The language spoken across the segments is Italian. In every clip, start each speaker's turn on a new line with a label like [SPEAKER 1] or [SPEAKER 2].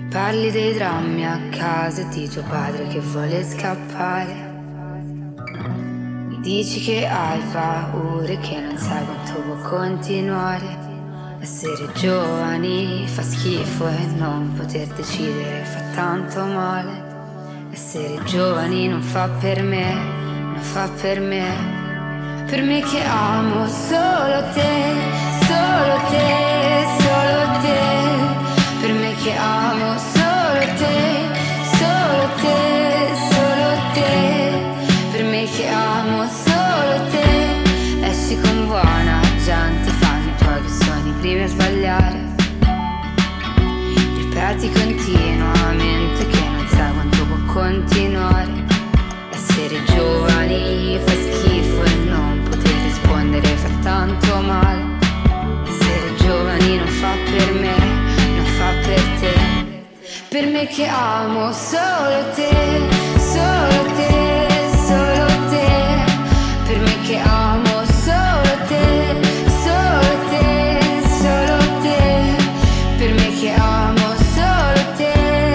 [SPEAKER 1] Parli dei drammi a casa e di tuo padre che vuole scappare. Mi dici che hai paura e che non sai quanto può continuare. Essere giovani fa schifo e non poter decidere fa tanto male. Essere giovani non fa per me, non fa per me. Per me che amo solo te, solo te, solo te. Per me che amo solo te, solo te, solo te. Per me che amo solo te. Esci con buona gente, fanno i tuoi sogni prima a sbagliare. Ripeti continuamente che non sai quanto può continuare. Essere giovani fa schifo e non poter rispondere fa tanto male. Essere giovani non fa per me, non fa per te. Per me che amo solo te, solo te, solo te. Per me che amo solo te, solo te, solo te. Per me che amo solo te.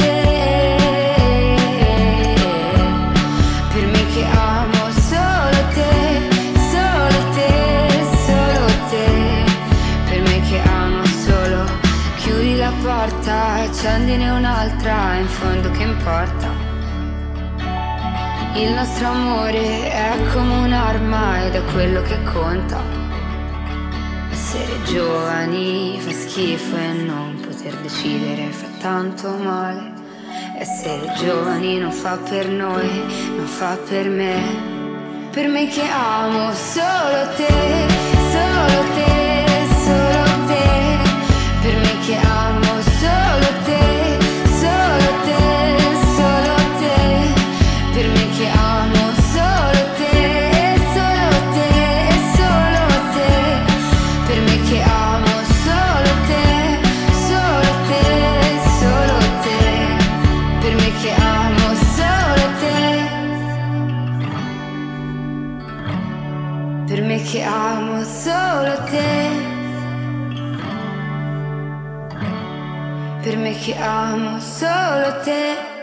[SPEAKER 1] Per me che amo solo te, solo te, solo te. Per me che amo solo. Chiudi la porta, accendine un'altra, in fondo che importa. Il nostro amore è come un'arma ed è quello che conta. Essere giovani fa schifo e non poter decidere fa tanto male. Essere giovani non fa per noi, non fa per me. Per me che amo solo te, solo te, solo te. Per me che amo solo te, solo te, solo te. Per me che amo solo te, solo te, solo te. Per me che amo solo te, solo te, solo te. Per me che amo solo te. Per me che amo solo te. Per me che amo solo te.